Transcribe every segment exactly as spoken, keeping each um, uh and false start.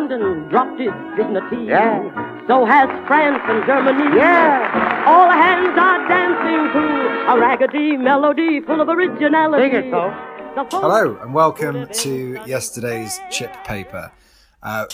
London dropped his dignity. Yeah. So has France and Germany. Yeah. All hands are dancing to a raggedy melody full of originality. Sing it, Cole. Hello and welcome to yesterday's Chip Paper, a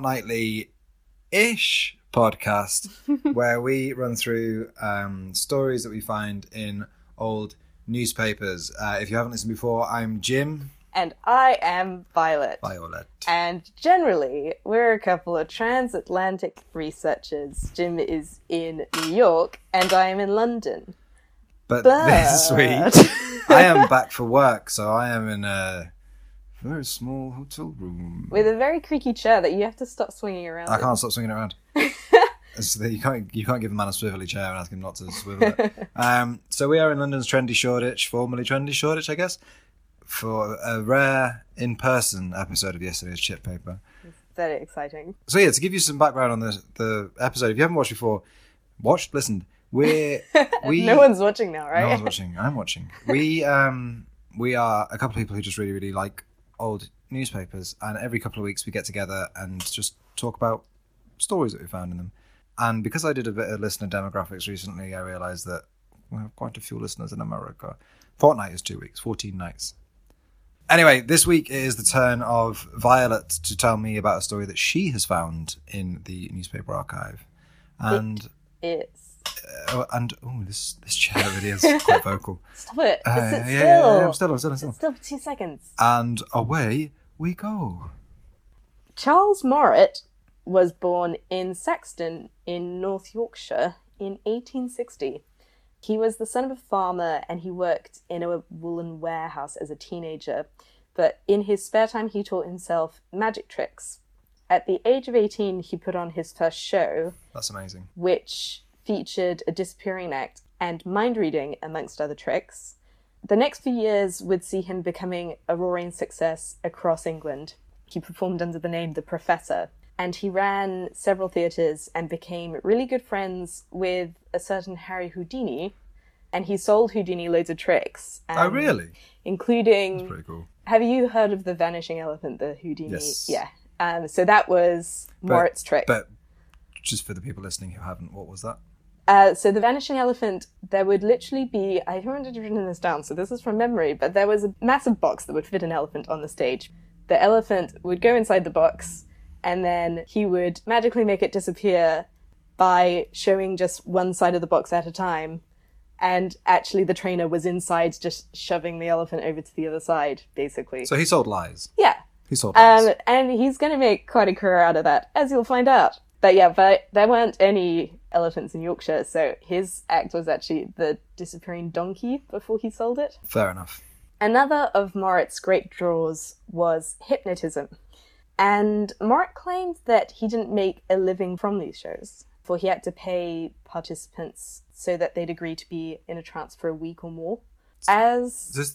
fortnightly-ish podcast where we run through um, stories that we find in old newspapers. Uh, if you haven't listened before, I'm Jim. And I am Violet. Violet. And generally, we're a couple of transatlantic researchers. Jim is in New York, and I am in London. But, But- this week, I am back for work, so I am in a very small hotel room. With a very creaky chair that you have to stop swinging around. I in. can't stop swinging around. It's that you can't you can't give a man a swivelly chair and ask him not to swivel it. Um, so we are in London's trendy Shoreditch, formerly trendy Shoreditch, I guess, for a rare in-person episode of yesterday's Chip Paper. It's very exciting. So yeah, to give you some background on the the episode, if you haven't watched before, watched, listened. We're we No one's watching now, right? no one's watching. I'm watching. We um we are a couple of people who just really really like old newspapers, and every couple of weeks we get together and just talk about stories that we found in them. And because I did a bit of listener demographics recently, I realised that we have quite a few listeners in America. Fortnight is two weeks, fourteen nights. Anyway, this week is the turn of Violet to tell me about a story that she has found in the newspaper archive. And It's. uh, and oh, this this chair really is quite vocal. Stop it. Uh, Sit yeah, still. yeah, yeah, I'm still, I'm still, I'm still. Sit still for two seconds. And away we go. Charles Morritt was born in Saxton in North Yorkshire in eighteen sixty. He was the son of a farmer and he worked in a woolen warehouse as a teenager, but in his spare time he taught himself magic tricks. At the age of eighteen, he put on his first show, That's amazing. which featured a disappearing act and mind reading, amongst other tricks. The next few years would see him becoming a roaring success across England. He performed under the name The Professor, and he ran several theatres and became really good friends with a certain Harry Houdini, and he sold Houdini loads of tricks. Oh, um, really? Including... That's pretty cool. Have you heard of the Vanishing Elephant, the Houdini? Yes. Yeah. Um, so that was Morritt's trick. But just for the people listening who haven't, what was that? Uh, so the Vanishing Elephant, there would literally be, I haven't written this down, so this is from memory, but there was a massive box that would fit an elephant on the stage. The elephant would go inside the box, and then he would magically make it disappear by showing just one side of the box at a time. And actually the trainer was inside just shoving the elephant over to the other side, basically. So he sold lies. Yeah. He sold lies. Um, and he's going to make quite a career out of that, as you'll find out. But yeah, but there weren't any elephants in Yorkshire, so his act was actually the disappearing donkey before he sold it. Fair enough. Another of Morritt's great draws was hypnotism. And Morritt claimed that he didn't make a living from these shows, for he had to pay participants so that they'd agree to be in a trance for a week or more. As... Just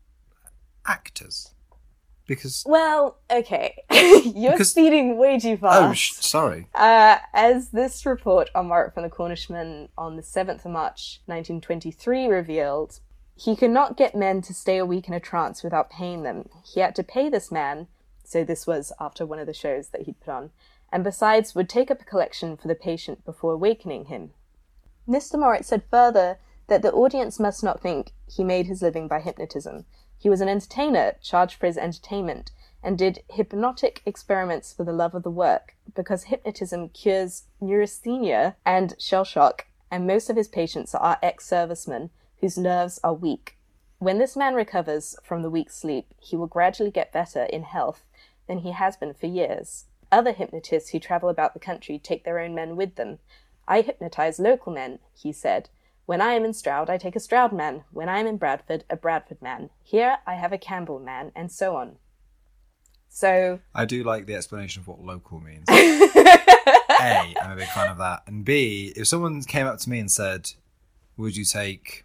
actors. Because... Well, okay. You're Because- speeding way too fast. Oh, sh- sorry. Uh, as this report on Morritt from the Cornishman on the seventh of March nineteen twenty-three revealed, he could not get men to stay a week in a trance without paying them. He had to pay this man, so this was after one of the shows that he'd put on, and besides would take up a collection for the patient before awakening him. Mister Morritt said further that the audience must not think he made his living by hypnotism. He was an entertainer, charged for his entertainment, and did hypnotic experiments for the love of the work, because hypnotism cures neurasthenia and shell shock, and most of his patients are ex-servicemen whose nerves are weak. When this man recovers from the week's sleep, he will gradually get better in health than he has been for years. Other hypnotists who travel about the country take their own men with them. I hypnotize local men, he said. When I am in Stroud, I take a Stroud man. When I am in Bradford, a Bradford man. Here, I have a Campbell man, and so on. So... I do like the explanation of what local means. A, I'm a big fan of that. And B, if someone came up to me and said, would you take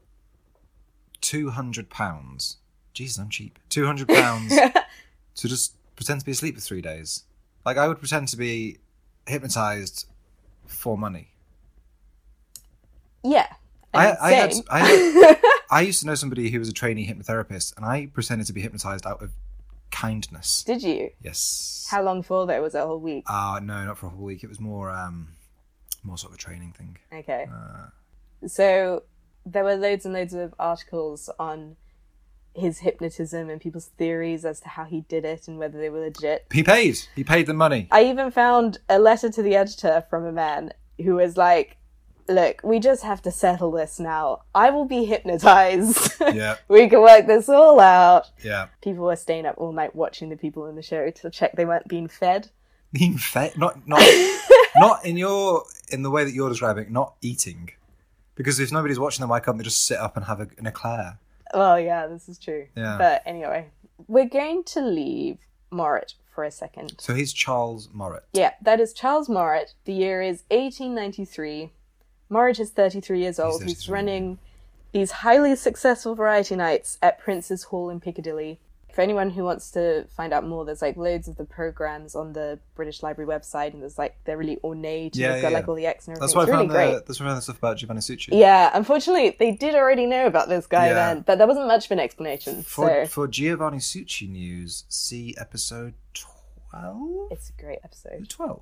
two hundred pounds? Jesus, I'm cheap. two hundred pounds to just pretend to be asleep for three days. Like, I would pretend to be hypnotized for money. Yeah. I, I, had, I, had, I used to know somebody who was a trainee hypnotherapist, and I pretended to be hypnotized out of kindness. Did you? Yes. How long for though? Was it a whole week? Uh, no, not for a whole week. It was more um, more sort of a training thing. Okay. Uh, So there were loads and loads of articles on his hypnotism and people's theories as to how he did it and whether they were legit. he paid. He paid the money. I even found a letter to the editor from a man who was like, look, we just have to settle this now. I will be hypnotized. Yeah. We can work this all out. Yeah. People were staying up all night watching the people in the show to check they weren't being fed. Being fed, not not not in your in the way that you're describing, not eating, because if nobody's watching them, why can't they just sit up and have a, an eclair? Well, yeah, this is true. Yeah. But anyway, we're going to leave Morit for a second. So he's Charles Morit. Yeah, that is Charles Morit. The year is eighteen ninety-three. Morit is thirty-three years old. He's, thirty-three. running these highly successful variety nights at Prince's Hall in Piccadilly. For anyone who wants to find out more, there's like loads of the programs on the British Library website, and there's like they're really ornate. Yeah, and they've got yeah, like yeah. all the X and everything. That's why it's I really found great. the that's why I found the stuff about Giovanni Succi. Yeah, unfortunately, they did already know about this guy Yeah. then, but there wasn't much of an explanation. For so for Giovanni Succi news, see episode twelve. it's a great episode. Twelve.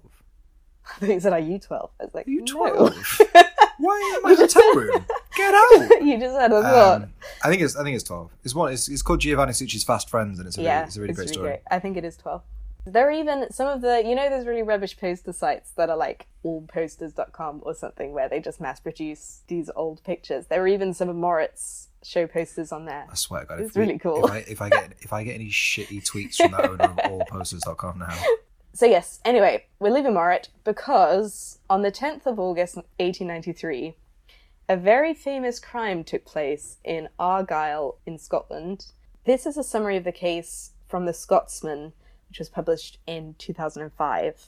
I think you said, "Are you twelve?" I was like, Are you no. twelve? Why am I in the hotel room? Get out! You just had a thought. Um, I think it's I think it's twelve. It's one. It's, it's called Giovanni Succi's Fast Friends, and it's a yeah, really, it's a really great story. I think it is twelve. There are even some of the, you know, those really rubbish poster sites that are like all posters dot com or something where they just mass produce these old pictures. There are even some of Morit's show posters on there. I swear to God, It's if we- really cool. If I, if I get if I get any shitty tweets from that owner of all posters dot com now, So yes, anyway, we're leaving Morit because on the tenth of August eighteen ninety-three, a very famous crime took place in Argyll in Scotland. This is a summary of the case from The Scotsman, which was published in two thousand five.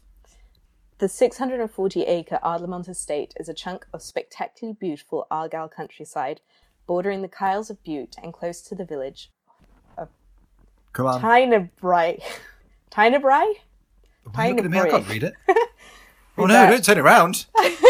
The six hundred forty acre Ardlamont estate is a chunk of spectacularly beautiful Argyll countryside, bordering the Kyles of Bute and close to the village come on. Tynebry. Tynebry? Why are you looking at me? I can't read it. Oh Read no! that. Don't turn it around.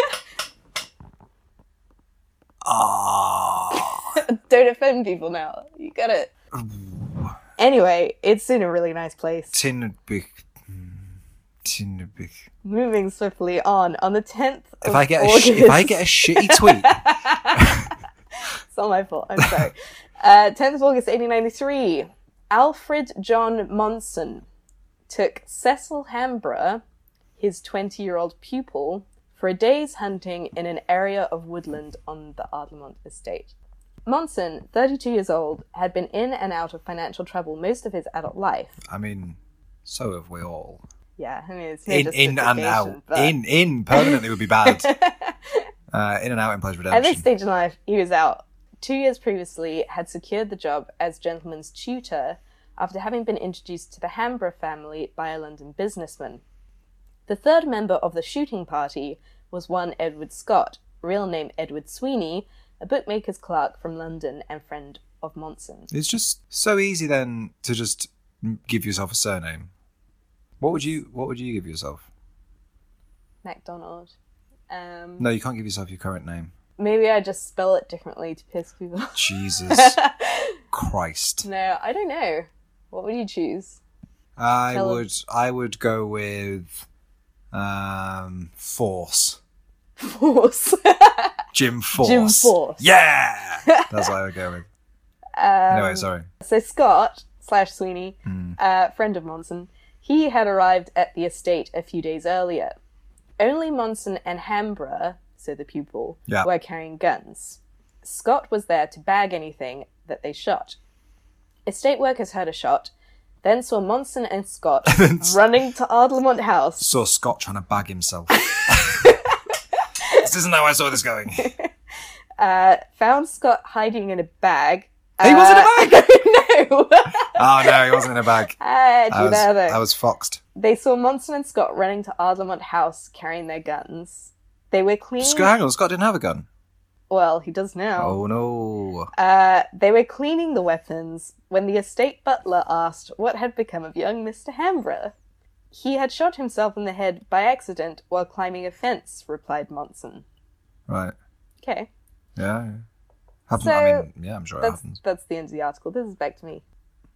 Ah. Don't offend people now. You got it. Anyway, it's in a really nice place. Tinbich. Tinbich. Moving swiftly on, on the tenth of If I get a August... sh- if I get a shitty tweet, It's not my fault, I'm sorry. uh, tenth of August eighteen ninety-three, Alfred John Monson took Cecil Hamborough, his twenty-year-old pupil, for a day's hunting in an area of woodland on the Ardlamont estate. Monson, thirty-two years old, had been in and out of financial trouble most of his adult life. I mean, so have we all. Yeah, I mean, it's no In in and justification, out. but In in permanently would be bad. Uh, in and out implies redemption. at this stage in life, he was out. Two years previously, had secured the job as gentleman's tutor after having been introduced to the Hamborough family by a London businessman. The third member of the shooting party was one Edward Scott, real name Edward Sweeney, a bookmaker's clerk from London and friend of Monson. It's just so easy then to just give yourself a surname. What would you What would you give yourself? MacDonald. Um, No, you can't give yourself your current name. Maybe I just spell it differently to piss people off. Jesus Christ. No, I don't know. What would you choose? I Tell 'em. would I would go with um Force. Force. Jim Force. Jim Force. Yeah. That's what I would go with. Um, Anyway, sorry. So Scott slash Sweeney, Hmm. uh, friend of Monson, he had arrived at the estate a few days earlier. Only Monson and Hamborough, so the pupil, Yeah. were carrying guns. Scott was there to bag anything that they shot. Estate workers heard a shot, then saw Monson and Scott running to Ardlamont House. Saw Scott trying to bag himself. This isn't how I saw this going. Uh, found Scott hiding in a bag. He was in a Uh, bag? No. Oh no, he wasn't in a bag. Ah, do I you was, know though? I was foxed. They saw Monson and Scott running to Ardlamont House carrying their guns. They were cleaning... Scott, hang on, Scott didn't have a gun. Well, he does now. Oh no. Uh, they were cleaning the weapons when the estate butler asked what had become of young Mister Hamborough. He had shot himself in the head by accident while climbing a fence, replied Monson. Right. Okay, Yeah. yeah. Happens. So, I mean, yeah, I'm sure it that's, happens. that's the end of the article. This is back to me.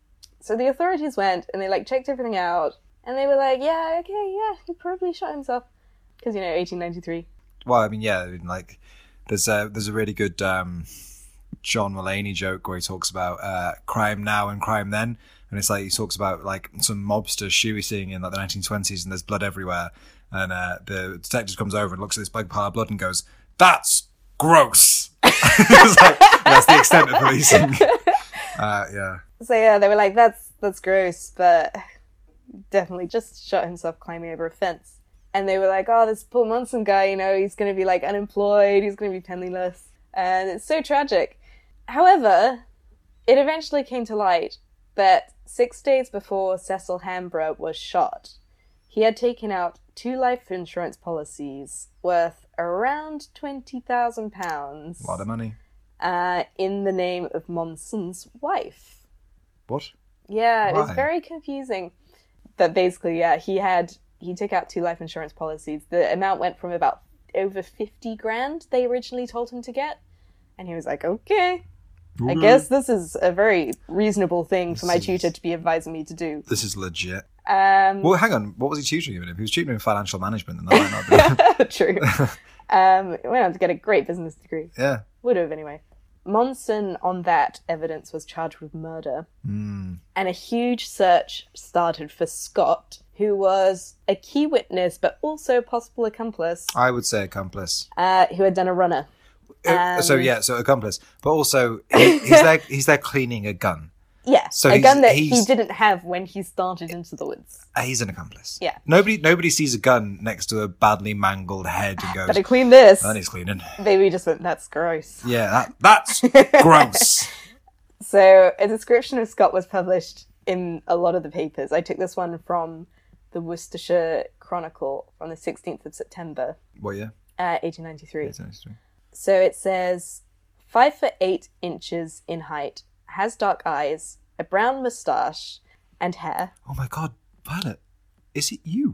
So the authorities went and they like checked everything out, and they were like, yeah, okay, yeah, he probably shot himself. Because, you know, eighteen ninety-three. Well, I mean, yeah, I mean, like, there's a, there's a really good um, John Mulaney joke where he talks about uh, crime now and crime then. And it's like, he talks about, like, some mobster shoe he's seeing in, like, the nineteen twenties, and there's blood everywhere. And uh, the detective comes over and looks at this big pile of blood and goes, "That's gross." It's like, that's the extent of policing. Uh, yeah. So, yeah, they were like, that's, that's gross, but definitely just shot himself climbing over a fence. And they were like, oh, this Paul Monson guy, you know, he's going to be, like, unemployed, he's going to be penniless. And it's so tragic. However, it eventually came to light that six days before Cecil Hambro was shot, he had taken out two life insurance policies worth around twenty thousand pounds. A lot of money. Uh, in the name of Monson's wife. What? Yeah, it was Why? very confusing. But basically, yeah, he had... He took out two life insurance policies. The amount went from about over fifty grand they originally told him to get. And he was like, okay, I guess this is a very reasonable thing for my This is- tutor to be advising me to do. This is legit. Um, Well, hang on. What was he tutoring him in? If he was tutoring him in financial management, then that might not be. true. um, went on to get a great business degree. Yeah. Would have, anyway. Monson, on that evidence, was charged with murder. Mm. And a huge search started for Scott, who was a key witness, but also a possible accomplice, I would say accomplice. uh, who had done a runner. Uh, so Um, yeah, so accomplice, but also he, he's there. He's there cleaning a gun. Yeah, So a he's- gun that he he's- didn't have when he started into the woods. Uh, he's an accomplice. Yeah. Nobody, nobody sees a gun next to a badly mangled head and goes, Better clean this. "That needs cleaning." Maybe just went, that's gross. Yeah, that, that's gross. So a description of Scott was published in a lot of the papers. I took this one from the Worcestershire Chronicle from the sixteenth of September, What year? uh, eighteen ninety-three. eighteen ninety-three. So it says, five foot eight inches in height, has dark eyes, a brown moustache, and hair. Oh my God, Violet, is it you?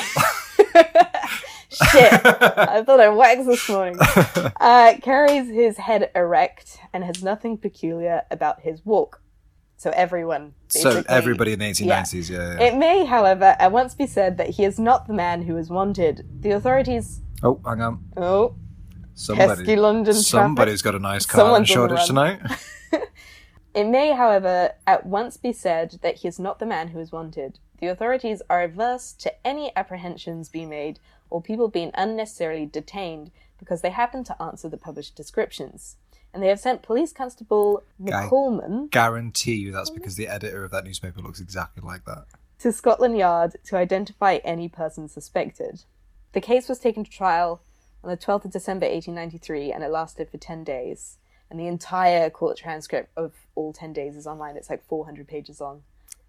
Shit, I thought I waxed this morning. Uh, carries his head erect and has nothing peculiar about his walk. So everyone, So basically. everybody in the eighteen nineties, yeah. yeah, yeah. It may, however, at once be said that he is not the man who is wanted. The authorities... Oh, hang on. Oh, Somebody, pesky London somebody's got a nice car Someone's in on the shortage run. tonight. It may, however, at once be said that he is not the man who is wanted. The authorities are averse to any apprehensions being made or people being unnecessarily detained because they happen to answer the published descriptions. And they have sent Police Constable Guy. McColeman Guarantee you that's because the editor of that newspaper looks exactly like that. to Scotland Yard to identify any person suspected. The case was taken to trial on the twelfth of December eighteen ninety-three, and it lasted for ten days. And the entire court transcript of all ten days is online. It's like four hundred pages long.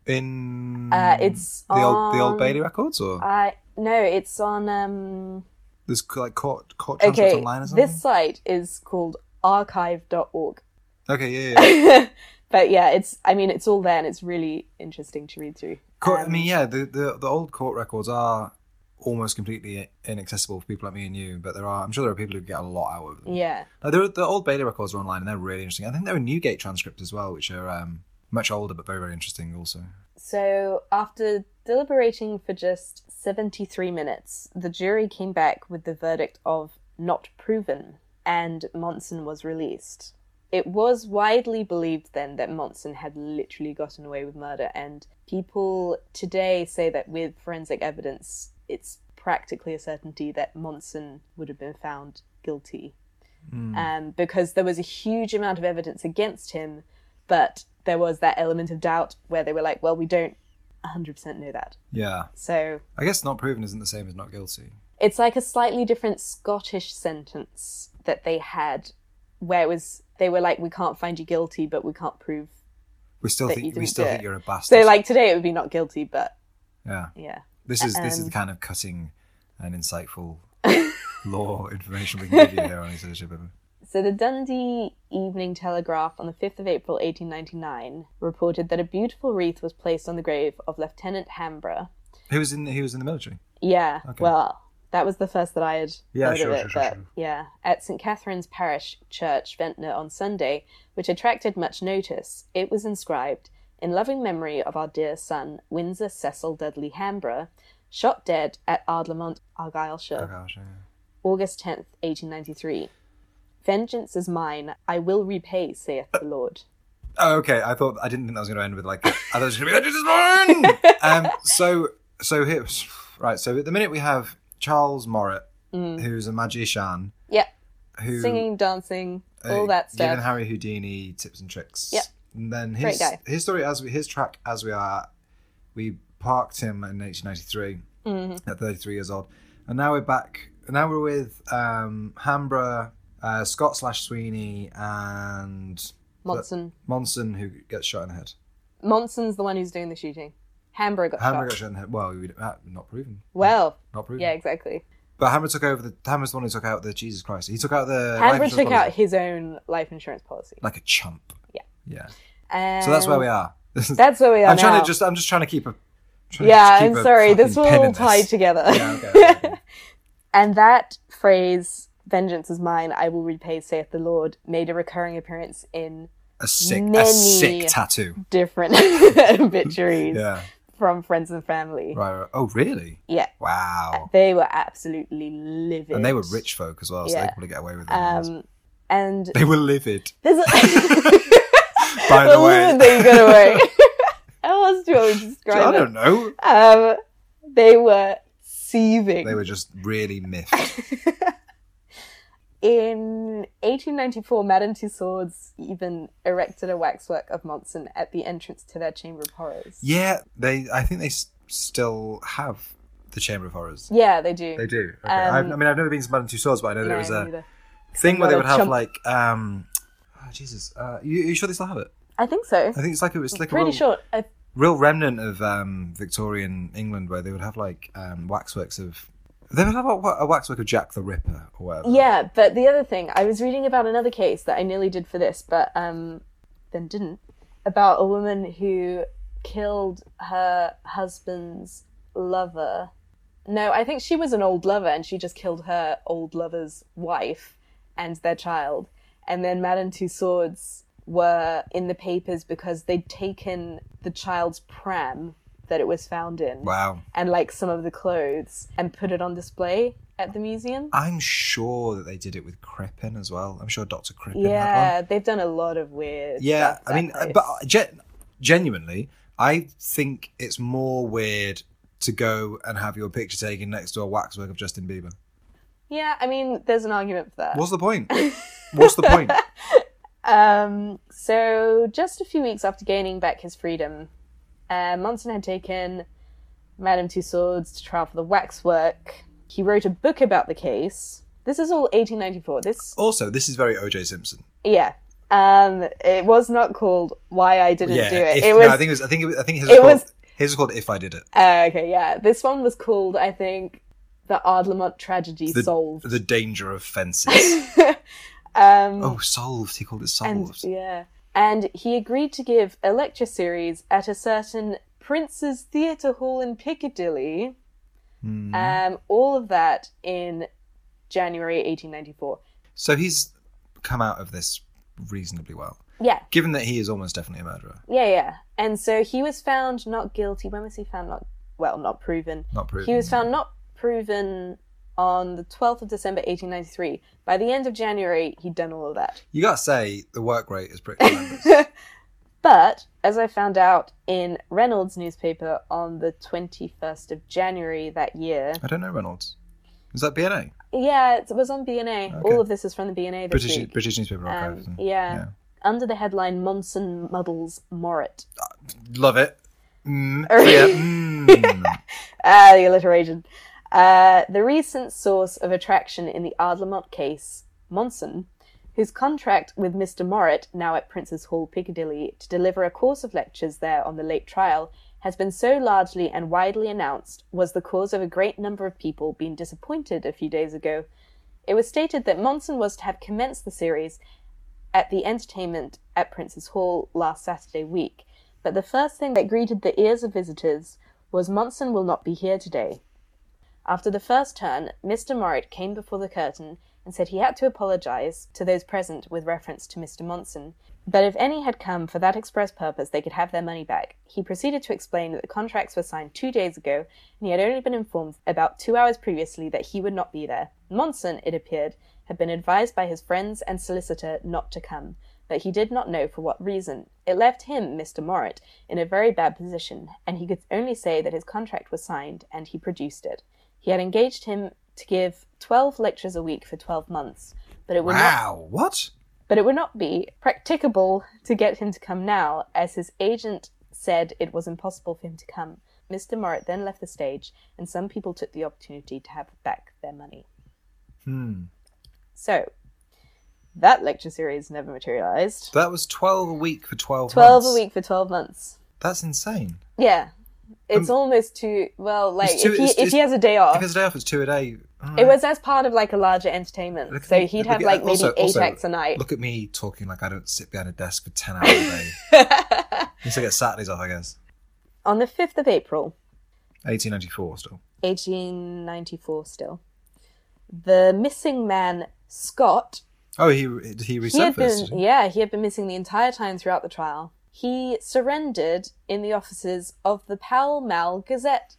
In Uh, it's the old the Old on- Bailey records, or Uh, no, it's on... Um... there's like court court transcripts Okay, online or something. this site is called archive dot org. Okay, yeah, yeah. But yeah, it's. I mean, it's all there, and it's really interesting to read through. Court, I Um, mean, yeah, the, the the old court records are almost completely inaccessible for people like me and you, but there are. I'm sure there are people who get a lot out of them. Yeah. Like, there are- the Old Bailey records are online, and they're really interesting. I think there are Newgate transcripts as well, which are um, much older but very very interesting also. So after deliberating for just seventy-three minutes, the jury came back with the verdict of not proven, and Monson was released. It was widely believed then that Monson had literally gotten away with murder, and people today say that with forensic evidence, it's practically a certainty that Monson would have been found guilty. Um, because there was a huge amount of evidence against him, but there was that element of doubt where they were like, well, we don't one hundred percent know that. Yeah, So I guess not proven isn't the same as not guilty. it's like a slightly different Scottish sentence that they had, where it was, they were like, we can't find you guilty, but we can't prove. We still That you think we didn't still do think it. you're a bastard. So like today it would be not guilty, but yeah, yeah. this is this is Um, the kind of cutting and insightful law information we can give you here on East Leadership. So the Dundee Evening Telegraph on the fifth of April eighteen ninety-nine reported that a beautiful wreath was placed on the grave of Lieutenant Hambro. Who was in? He was in the military. Yeah, Okay. well, that was the first that I had Yeah, heard sure, of it. sure, sure, but sure. yeah, at Saint Catherine's Parish Church, Ventnor, on Sunday, which attracted much notice, it was inscribed, in loving memory of our dear son, Windsor Cecil Dudley Hamborough, shot dead at Ardlamont, Argyllshire, Oh gosh, yeah. August tenth, eighteen ninety-three. Vengeance is mine, I will repay, saith the Lord. Oh, okay. I thought I didn't think that was going to end with like. I thought it was going to be vengeance is mine. um. So so here, right. So at the minute we have Charles Morritt, Mm. who's a magician. Yep. Who Singing, dancing, all uh, that stuff. giving Harry Houdini tips and tricks. Yep. And then Great his guy. his story as we, his track as we are, we parked him in eighteen ninety-three Mm-hmm. at thirty-three years old, and now we're back. Now we're with um, Hamborough, uh, Scott slash Sweeney, and Monson. Monson, who gets shot in the head. Monson's the one who's doing the shooting. Hamborough got Hamborough shot. got shot in the head. Well, we, uh, not proven. Well, Not proven. yeah, exactly. But Hammer took over the. Hammer's the one who took out the Jesus Christ. He took out the. life Hamborough insurance took out policy. his own life insurance policy. like a chump. Yeah. Yeah. And So that's where we are. That's where we are I'm trying now. to just. I'm just trying to keep a. trying to Yeah, just keep I'm a sorry. This fucking pin will in tie this. together. Yeah, okay, okay, okay. And that phrase, vengeance is mine, I will repay, saith the Lord, made a recurring appearance in A sick, a Many- sick tattoo. different obituaries Yeah. from friends and family. Right, right. Oh, really? Yeah. Wow. They were absolutely livid. And they were rich folk as well, so they Yeah. could probably get away with it. Um, and They were livid. there's a... By the Well, way. livid they got away. How else do you want me to describe I it? don't know. Um, they were seething. They were just really miffed. In eighteen ninety-four, Madame Tussauds even erected a waxwork of Monson at the entrance to their Chamber of Horrors. Yeah, they. I think they s- still have the Chamber of Horrors. Yeah, they do. They do. Okay. Um, I've, I mean, I've never been to Madame Tussauds, but I know there No, was me a neither. thing where they Not would a have chump. like, um, oh, Jesus, uh, you, are you sure they still have it? I think so. I think it's like it was like a Pretty real, short. I, real remnant of um, Victorian England where they would have like um, waxworks of. They would have a, a waxwork of Jack the Ripper or whatever. yeah, but the other thing, I was reading about another case that I nearly did for this, but um, then didn't, about a woman who killed her husband's lover. No, I think she was an old lover and she just killed her old lover's wife and their child. And then Madame Tussauds were in the papers because they'd taken the child's pram that it was found in Wow. and like some of the clothes and put it on display at the museum. I'm sure that they did it with Crippen as well. I'm sure Doctor Crippen had one. Yeah, they've done a lot of weird Yeah, stuff, I mean, that uh, place. but gen- genuinely, I think it's more weird to go and have your picture taken next to a waxwork of Justin Bieber. Yeah, I mean, there's an argument for that. What's the point? What's the point? Um, so just a few weeks after gaining back his freedom, uh, Monson had taken Madame Tussauds to trial for the waxwork. He wrote a book about the case. This is all eighteen ninety-four. This, Also, this is very O J Simpson. yeah. Um, it was not called Why I Didn't Yeah, Do It. if- it no, was I think it was. I think it was, I think his it was, was- called, his was called If I Did It. Uh, okay, yeah. This one was called, I think, The Ardlamont Tragedy The, Solved. the danger of fences. um, oh, solved. He called it and solved. yeah, and he agreed to give a lecture series at a certain Prince's Theatre Hall in Piccadilly. Hmm. Um, all of that in January eighteen ninety-four. So he's come out of this reasonably well, Yeah, given that he is almost definitely a murderer. yeah, yeah. And so he was found not guilty. When was he found not? Well, not proven. Not proven. He was found not proven on the twelfth of December eighteen ninety-three. By the end of January, he'd done all of that. You gotta say the work rate is pretty tremendous. But, as I found out in Reynolds' newspaper on the twenty-first of January that year, I don't know Reynolds. Is that B N A? yeah, it was on B N A. Okay. All of this is from the B N A this British week. British newspaper archive. Um, yeah. Under the headline, Monson muddles Morritt. Love it. Mm, yeah. mm. Ah, the alliteration. Uh, the recent source of attraction in the Ardlamont case, Monson, whose contract with Mister Morritt, now at Prince's Hall, Piccadilly, to deliver a course of lectures there on the late trial, has been so largely and widely announced, was the cause of a great number of people being disappointed a few days ago. It was stated that Monson was to have commenced the series at the entertainment at Prince's Hall last Saturday week, but the first thing that greeted the ears of visitors was Monson will not be here today. After the first turn, Mister Morritt came before the curtain and said he had to apologise to those present with reference to Mister Monson, But if any had come for that express purpose, they could have their money back. He proceeded to explain that the contracts were signed two days ago, and he had only been informed about two hours previously that he would not be there. Monson, it appeared, had been advised by his friends and solicitor not to come, but he did not know for what reason. It left him, Mister Morit, in a very bad position, and he could only say that his contract was signed, and he produced it. He had engaged him to give twelve lectures a week for twelve months, but it would wow, not... what? But it would not be practicable to get him to come now, as his agent said it was impossible for him to come. Mister Morit then left the stage, and some people took the opportunity to have back their money. Hmm. So, that lecture series never materialised. That was twelve a week for twelve twelve months. a week for twelve months. That's insane. Yeah. It's Um, almost too... Well, like, It's two- if he it's- if he has a day off... If it's a day off, it's two a day. All It right. was as part of, like, a larger entertainment. Look at So me- he'd look have, at- like, maybe also- eight also, acts a night. Look at me talking like I don't sit behind a desk for ten hours a day. At least I get Saturdays off, I guess. On the fifth of April, eighteen ninety-four still. eighteen ninety-four still, the missing man, Scott... Oh, he he He had resurfaced. been, yeah, he had been missing the entire time throughout the trial. He surrendered in the offices of the Pall Mall Gazette.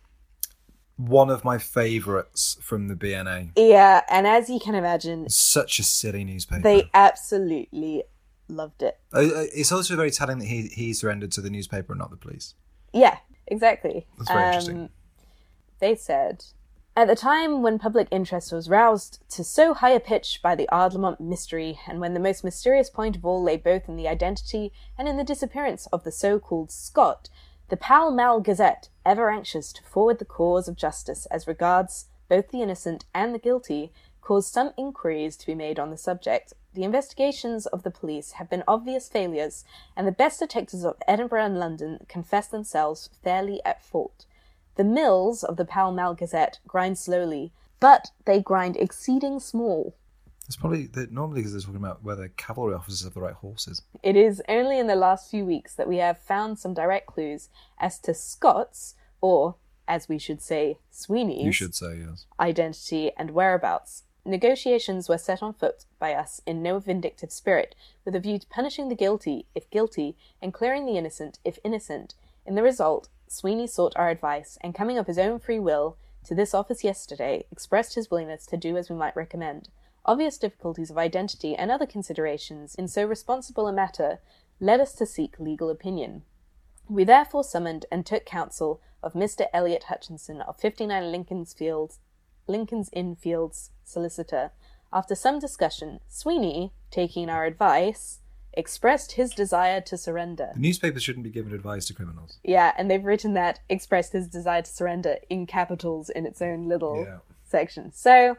One of my favourites from the B N A. Yeah, and as you can imagine, Such a silly newspaper. they absolutely loved it. Uh, uh, It's also very telling that he, he surrendered to the newspaper and not the police. Yeah, exactly. That's very interesting. They said, at the time when public interest was roused to so high a pitch by the Ardlamont mystery, and when the most mysterious point of all lay both in the identity and in the disappearance of the so-called Scott, the Pall Mall Gazette, ever anxious to forward the cause of justice as regards both the innocent and the guilty, caused some inquiries to be made on the subject. The investigations of the police have been obvious failures, and the best detectives of Edinburgh and London confess themselves fairly at fault. The mills of the Pall Mall Gazette grind slowly, but they grind exceeding small. It's probably that normally because they're talking about whether cavalry officers have the right horses. It is only in the last few weeks that we have found some direct clues as to Scott's, or, as we should say, Sweeney's, You should say yes. identity and whereabouts. Negotiations were set on foot by us in no vindictive spirit, with a view to punishing the guilty, if guilty, and clearing the innocent, if innocent. In the result, Sweeney sought our advice, and coming of his own free will to this office yesterday, expressed his willingness to do as we might recommend. Obvious difficulties of identity and other considerations in so responsible a matter led us to seek legal opinion. We therefore summoned and took counsel of Mister Elliot Hutchinson of fifty-nine Lincoln's Fields, Lincoln's Inn Fields solicitor. After some discussion, Sweeney, taking our advice, expressed his desire to surrender. The newspapers shouldn't be giving advice to criminals. Yeah, and they've written that, expressed his desire to surrender in capitals in its own little Yeah. section. So,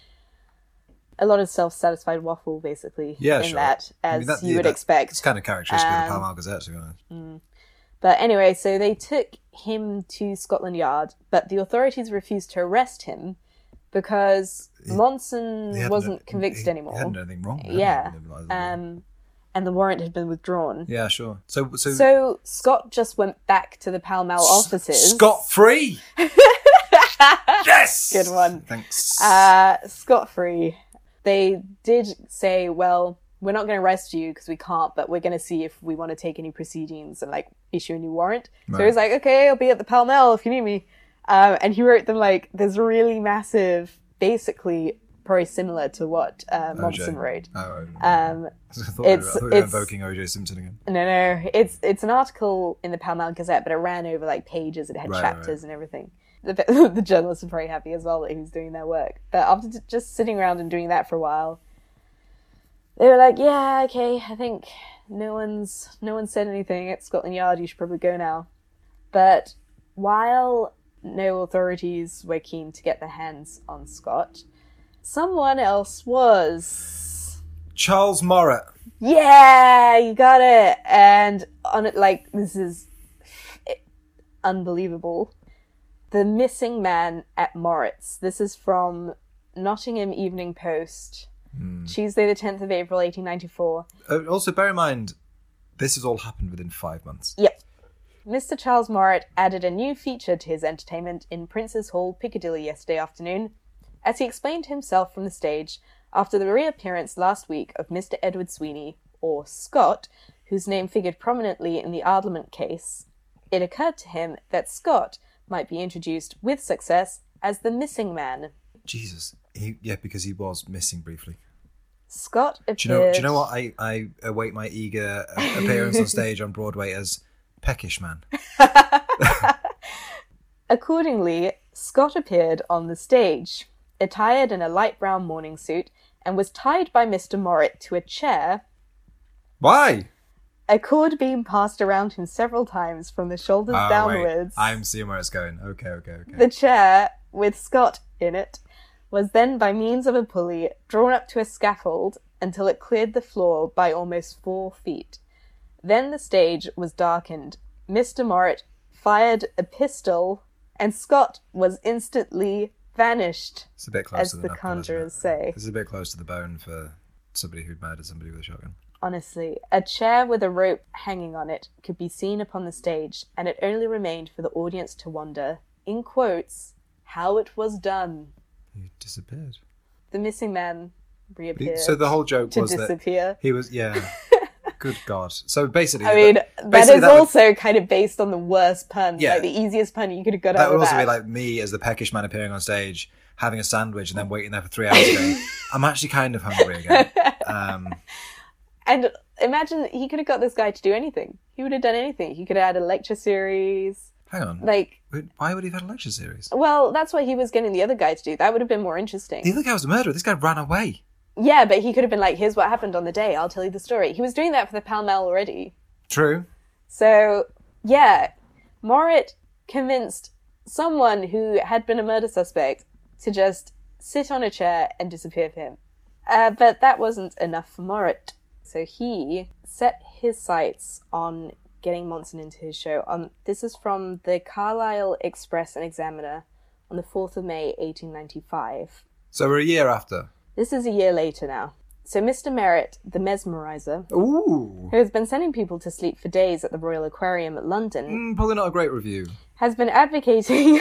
a lot of self-satisfied waffle, basically, Yeah, in sure. that, as I mean, that- you yeah, would that- expect. It's kind of characteristic of the Pall Um, Mall Gazette, to be honest. But anyway, so they took him to Scotland Yard, but the authorities refused to arrest him because Monson He hadn't wasn't done- convicted he, anymore. He hadn't done anything wrong. had he? Yeah. He didn't realise it. Um, and the warrant had been withdrawn. yeah, sure. So, so, So Scott just went back to the Pall Mall offices. Scot free. Yes. Good one. Thanks. Uh, scot-free. They did say, well, we're not going to arrest you because we can't, but we're going to see if we want to take any proceedings and, like, issue a new warrant. So he was like, okay, I'll be at the Pall Mall if you need me. Um, and he wrote them, like, this really massive, basically, probably similar to what uh, Monson O J. wrait. Oh, Um, I thought, it's- we were, I thought we were it's- invoking O J Simpson again. no, no, it's it's an article in the Pall Mall Gazette, but it ran over, like, pages. It had Right, chapters right. and everything. The, the journalists were very happy as well that he was doing their work. But after t- just sitting around and doing that for a while, they were like, yeah, okay, I think no one's no one said anything at Scotland Yard, you should probably go now. But while no authorities were keen to get their hands on Scott, someone else was. Charles Morritt. Yeah, you got it. And on it, like, this is unbelievable. The missing man at Moritz. This is from Nottingham Evening Post, Tuesday the tenth of April, eighteen ninety-four. Uh, also, bear in mind, this has all happened within five months. Yep. Mister Charles Morritt added a new feature to his entertainment in Prince's Hall, Piccadilly, yesterday afternoon. As he explained himself from the stage, after the reappearance last week of Mister Edward Sweeney, or Scott, whose name figured prominently in the Ardlamont case, it occurred to him that Scott might be introduced with success as the missing man. Jesus. He, yeah, because he was missing briefly. Scott appeared... Do you know, do you know what? I, I await my eager appearance on stage on Broadway as Peckish Man. Accordingly, Scott appeared on the stage, attired in a light brown morning suit, and was tied by Mister Morit to a chair. Why? A cord being passed around him several times from the shoulders Oh, downwards. wait. I'm seeing where it's going. Okay, okay, okay. The chair, with Scott in it, was then, by means of a pulley, drawn up to a scaffold until it cleared the floor by almost four feet. Then the stage was darkened. Mister Morit fired a pistol, and Scott was instantly vanished, It's a bit close as to the, the knuckle, conjurers isn't it? say. It's a bit close to the bone for somebody who'd murdered somebody with a shotgun. Honestly, a chair with a rope hanging on it could be seen upon the stage, and it only remained for the audience to wonder, in quotes, how it was done. He disappeared. The missing man reappeared. So the whole joke to was disappear. that he was, yeah. Good God. So basically, I mean, that basically is that would- also kind of based on the worst pun, Yeah. like the easiest pun you could have got that out would of also that. be like me as the Peckish Man appearing on stage, having a sandwich, and then waiting there for three hours. Going, I'm actually kind of hungry again. Um, And imagine he could have got this guy to do anything. He would have done anything. He could have had a lecture series. hang on. Like, Wait, Why would he have had a lecture series? well, that's what he was getting the other guy to do. That would have been more interesting. The other guy was a murderer. This guy ran away. Yeah, but he could have been like, here's what happened on the day. I'll tell you the story. He was doing that for the Pall Mall already. True. So, yeah, Morit convinced someone who had been a murder suspect to just sit on a chair and disappear for him. Uh, but that wasn't enough for Morit. So he set his sights on getting Monson into his show. Um, this is from the Carlisle Express and Examiner on the fourth of May, eighteen ninety-five. So we're a year after. This is a year later now. So Mister Merritt, the mesmerizer, Ooh. who has been sending people to sleep for days at the Royal Aquarium at London, Mm, probably not a great review. has been advocating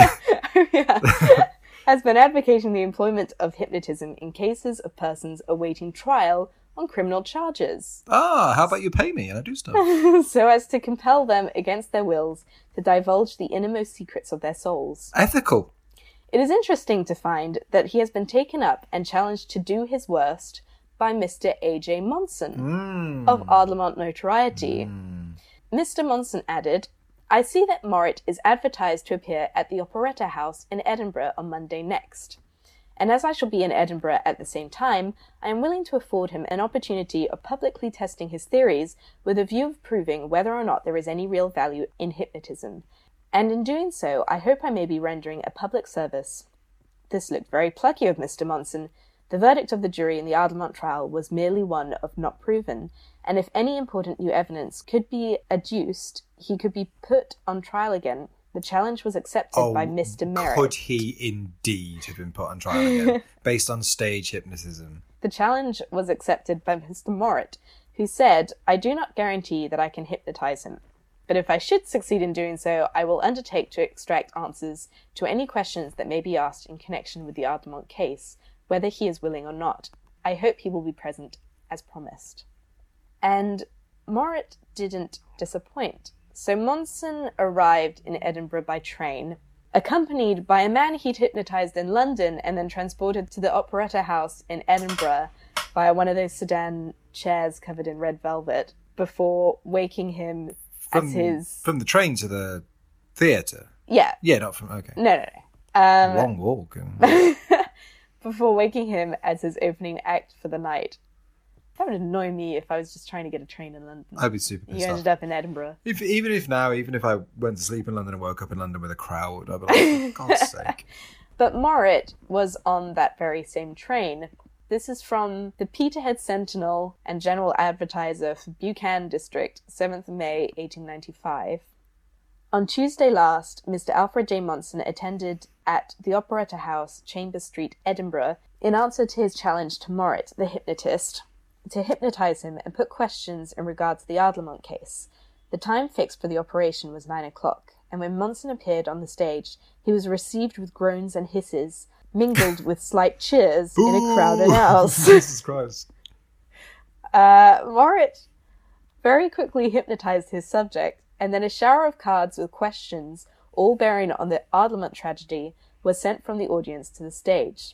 yeah, has been advocating the employment of hypnotism in cases of persons awaiting trial on criminal charges, Ah, how about you pay me and I do stuff? so as to compel them against their wills to divulge the innermost secrets of their souls. Ethical. It is interesting to find that he has been taken up and challenged to do his worst by Mister A J Monson Mm. of Ardlamont notoriety. Mm. Mister Monson added, I see that Morit is advertised to appear at the Operetta House in Edinburgh on Monday next. And as I shall be in Edinburgh at the same time, I am willing to afford him an opportunity of publicly testing his theories with a view of proving whether or not there is any real value in hypnotism. And in doing so, I hope I may be rendering a public service. This looked very plucky of Mister Monson. The verdict of the jury in the Ardlamont trial was merely one of not proven, and if any important new evidence could be adduced, he could be put on trial again. The challenge was accepted Oh, by Mister Merritt. could he indeed have been put on trial again, based on stage hypnotism? The challenge was accepted by Mister Morit, who said, I do not guarantee that I can hypnotize him. But if I should succeed in doing so, I will undertake to extract answers to any questions that may be asked in connection with the Ardlamont case, whether he is willing or not. I hope he will be present, as promised. And Morit didn't disappoint. So Monson arrived in Edinburgh by train, accompanied by a man he'd hypnotized in London and then transported to the Operetta House in Edinburgh via one of those sedan chairs covered in red velvet, before waking him From, as his... from the train to the theatre? Yeah. Yeah, not from... Okay. No, no, no. Um, Long walk. before waking him as his opening act for the night. That would annoy me if I was just trying to get a train in London. I'd be super You pissed ended off. up in Edinburgh. If, even if now, even if I went to sleep in London and woke up in London with a crowd, I'd be like, for God's sake. But Morit was on that very same train. This is from the Peterhead Sentinel and General Advertiser for Buchan District, seventh of May, eighteen ninety-five. On Tuesday last, Mister Alfred J. Monson attended at the Operetta House, Chambers Street, Edinburgh, in answer to his challenge to Morit, the hypnotist, to hypnotize him and put questions in regard to the Ardlamont case. The time fixed for the operation was nine o'clock, and when Monson appeared on the stage, he was received with groans and hisses, mingled with slight cheers in a crowded house. Jesus Christ. Uh, Morit very quickly hypnotized his subject, and then a shower of cards with questions, all bearing on the Ardlamont tragedy, was sent from the audience to the stage.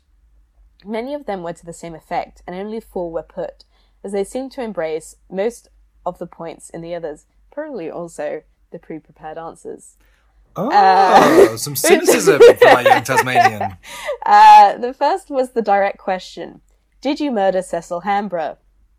Many of them were to the same effect, and only four were put, as they seemed to embrace most of the points in the others, probably also the pre-prepared answers. Oh, Uh, some cynicism for my young Tasmanian. Uh, the first was the direct question. Did you murder Cecil Hambro?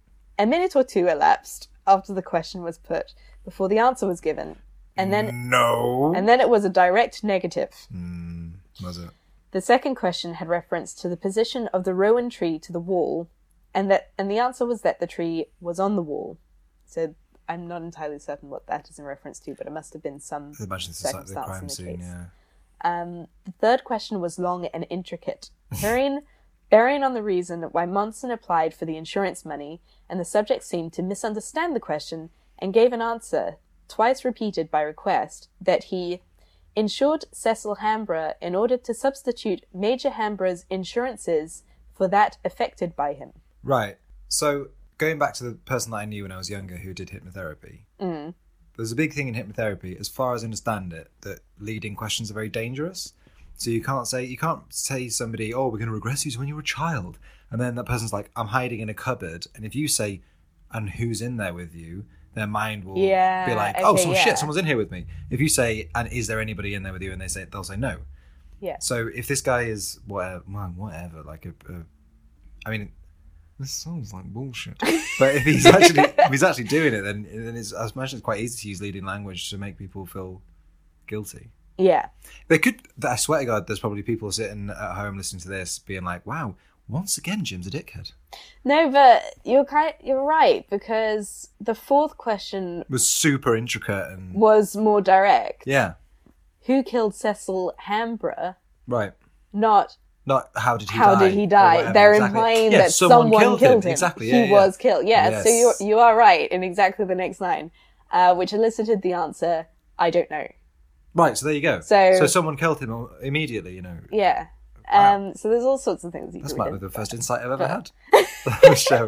A minute or two elapsed after the question was put, before the answer was given. And then, No. and then it was a direct negative. Mm, was it? The second question had reference to the position of the rowan tree to the wall, and that, and the answer was that the tree was on the wall. So I'm not entirely certain what that is in reference to, but it must have been some I imagine it's like the circumstance crime in the scene, case. yeah. Um, the third question was long and intricate, bearing, bearing on the reason why Monson applied for the insurance money, and the subject seemed to misunderstand the question and gave an answer, twice repeated by request, that he insured Cecil Hambro in order to substitute Major Hambro's insurances for that affected by him. Right. So, going back to the person that I knew when I was younger who did hypnotherapy, Mm. there's a big thing in hypnotherapy, as far as I understand it, that leading questions are very dangerous. So you can't say you can't say to somebody, "Oh, we're going to regress you to when you were a child," and then that person's like, "I'm hiding in a cupboard," and if you say, "And who's in there with you?" their mind will Yeah, be like, "Oh, okay, so yeah. shit, someone's in here with me." If you say, "And is there anybody in there with you?" and they say, they'll say no. Yeah. So if this guy is whatever, man, whatever, like a, a I mean, this sounds like bullshit. But if he's actually if he's actually doing it, then, then it's, as mentioned, it's quite easy to use leading language to make people feel guilty. Yeah. They could. I swear to God, there's probably people sitting at home listening to this, being like, "Wow, once again, Jim's a dickhead." No, but you're kind you're right, because the fourth question It was super intricate and was more direct. yeah, Who killed Cecil Hambro? right. Not Not how did he how die? did he or die? whatever, They're exactly. implying Yeah, that someone, killed, him. Exactly. he Yeah, yeah. was killed. Yeah, so Yes. you you are right in exactly the next line, uh, which elicited the answer, I don't know. Right. So there you go. So- so someone killed him immediately. You know, Yeah. Wow. Um, so there's all sorts of things you that's can might read be in. the first insight I've ever had. on the show.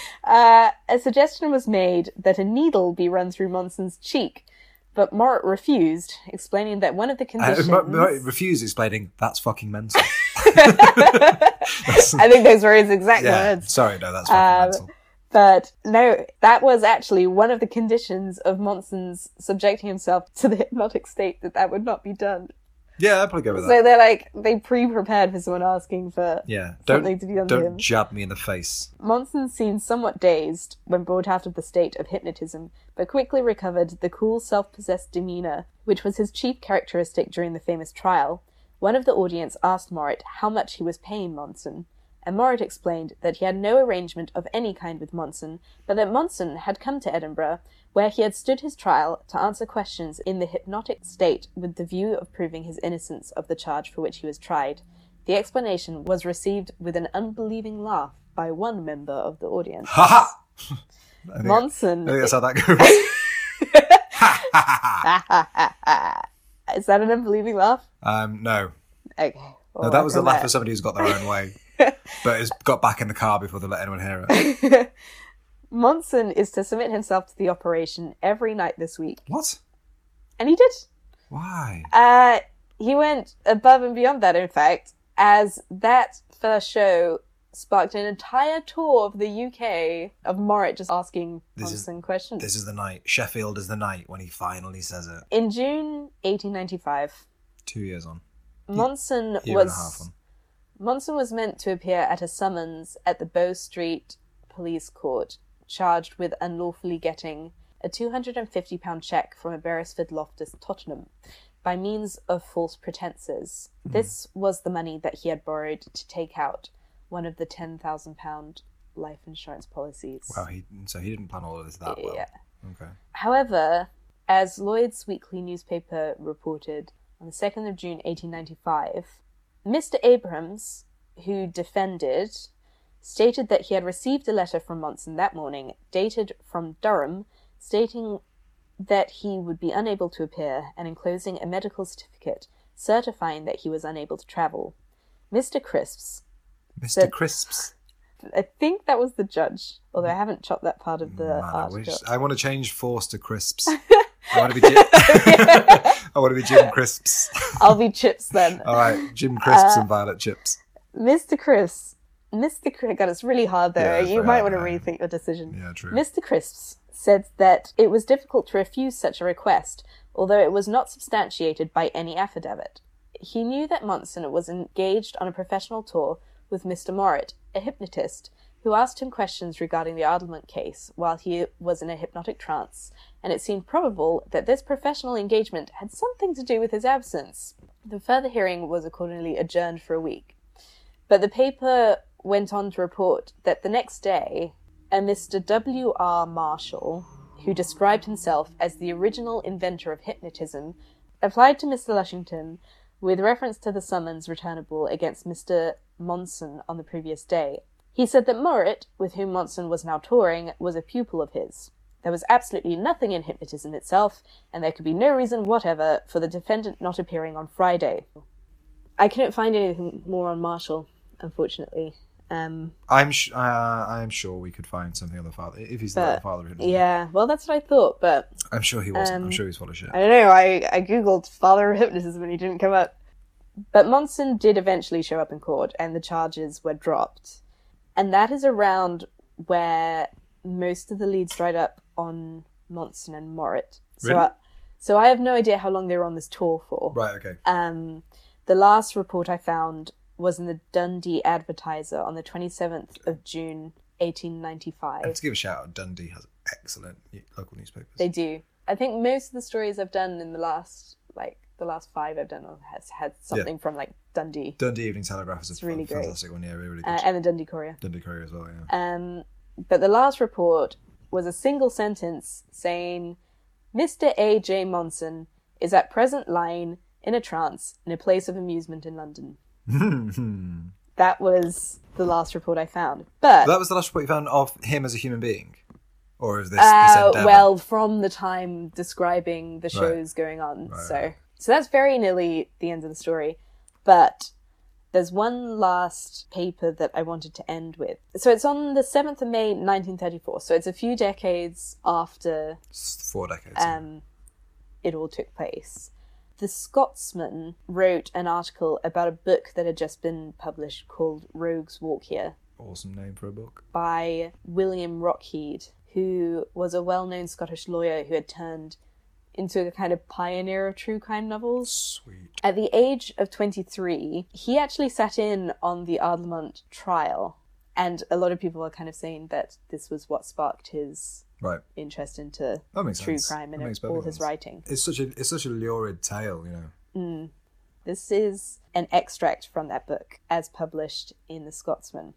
Uh, a suggestion was made that a needle be run through Monson's cheek, but Morit refused, explaining that one of the Uh, conditions... M- M- refused explaining that's fucking mental. I think those were his exact Yeah. words. Sorry, no, that's fucking Um, mental. But no, that was actually one of the conditions of Monson's subjecting himself to the hypnotic state, that that would not be done. Yeah, I'd probably go with So that. they're like, they pre-prepared for someone asking for Yeah, don't something to be done to him. don't jab me in the face. Monson seemed somewhat dazed when brought out of the state of hypnotism, but quickly recovered the cool, self-possessed demeanour, which was his chief characteristic during the famous trial. One of the audience asked Morit how much he was paying Monson, and Morit explained that he had no arrangement of any kind with Monson, but that Monson had come to Edinburgh, where he had stood his trial to answer questions in the hypnotic state with the view of proving his innocence of the charge for which he was tried. The explanation was received with an unbelieving laugh by one member of the audience. Ha ha! I think, Monson... I think that's how that goes. Ha ha ha! Is that an unbelieving laugh? Um, no, Okay. no, Well, that was the welcome laugh back. of somebody who's got their own way, but has got back in the car before they let anyone hear it. Monson is to submit himself to the operation every night this week. What? And he did. Why? Uh, he went above and beyond that, in fact, as that first show sparked an entire tour of the U K of Morit just asking This is- Monson questions. This is the night. Sheffield is the night when he finally says it. In June eighteen ninety-five, Two years on. Monson Year was... and a half on. Monson was meant to appear at a summons at the Bow Street Police Court, charged with unlawfully getting a two hundred fifty pound cheque from a Beresford Loftus, Tottenham, by means of false pretences. Hmm. This was the money that he had borrowed to take out one of the ten thousand pound life insurance policies. Wow, he so he didn't plan all of this that well. Yeah. Okay. However, as Lloyd's Weekly newspaper reported on the second of June eighteen ninety-five, Mister Abrahams, who defended, stated that he had received a letter from Monson that morning, dated from Durham, stating that he would be unable to appear and enclosing a medical certificate certifying that he was unable to travel. Mister Crisps, Mister Said- Crisps. I think that was the judge, although I haven't chopped that part of the Man, I, article. wish, I want to change Force to Crisps. I want to be Jim. I want to be Jim Crisps. I'll be Chips then. All right, Jim Crisps Uh, and Violet Chips. Mister Crisps. Mister Crisps. God, it's really hard there. Yeah, it's you very might hard, want to yeah. rethink your decision. Yeah, true. Mister Crisps said that it was difficult to refuse such a request, although it was not substantiated by any affidavit. He knew that Monson was engaged on a professional tour with Mister Morit, a hypnotist, who asked him questions regarding the Adelment case while he was in a hypnotic trance, and it seemed probable that this professional engagement had something to do with his absence. The further hearing was accordingly adjourned for a week. But the paper went on to report that the next day, a Mister W R Marshall, who described himself as the original inventor of hypnotism, applied to Mister Lushington with reference to the summons returnable against Mister Monson on the previous day. He said that Morit, with whom Monson was now touring, was a pupil of his. There was absolutely nothing in hypnotism itself, and there could be no reason whatever for the defendant not appearing on Friday. I couldn't find anything more on Marshall, unfortunately. Um, I'm sh- uh, I'm sure we could find something on the father if he's But, the father of hypnotism. yeah, well, that's what I thought, but I'm sure he wasn't. I'm Um, sure he's full of shit. I don't know, I, I googled father of hypnotism and he didn't come up. But Monson did eventually show up in court, and the charges were dropped. And that is around where most of the leads dried up on Monson and Morit. So, Really? I, so I have no idea how long they were on this tour for. Right. Okay. Um, the last report I found was in the Dundee Advertiser on the twenty-seventh of June, eighteen And ninety-five. to give a shout out, Dundee has excellent new- local newspapers. They do. I think most of the stories I've done in the last, like, the last five I've done has had something from, like, Dundee. Dundee Evening Telegraph is a It's really great. fantastic one. Yeah, really, really good. Uh, and the Dundee Courier. Dundee Courier as well. Yeah. Um, but the last report was a single sentence saying, Mister A J Monson is at present lying in a trance in a place of amusement in London. That was the last report I found. But, that was the last report you found of him as a human being, or is this uh, this endeavour? well, from the time describing the Right. shows going on. Right, so, right. so that's very nearly the end of the story. But there's one last paper that I wanted to end with. So it's on the seventh of May, nineteen thirty-four. So it's a few decades after It's four decades. um, it all took place. The Scotsman wrote an article about a book that had just been published called Rogues Walk Here Awesome name for a book. by William Rockheed, who was a well-known Scottish lawyer who had turned into a kind of pioneer of true crime novels. Sweet. At the age of twenty-three, he actually sat in on the Ardlamont trial, and a lot of people are kind of saying that this was what sparked his Right. interest into That makes true sense. crime That and makes all perfect his sense. writing. It's such a it's such a lurid tale, you know. This is an extract from that book, as published in The Scotsman.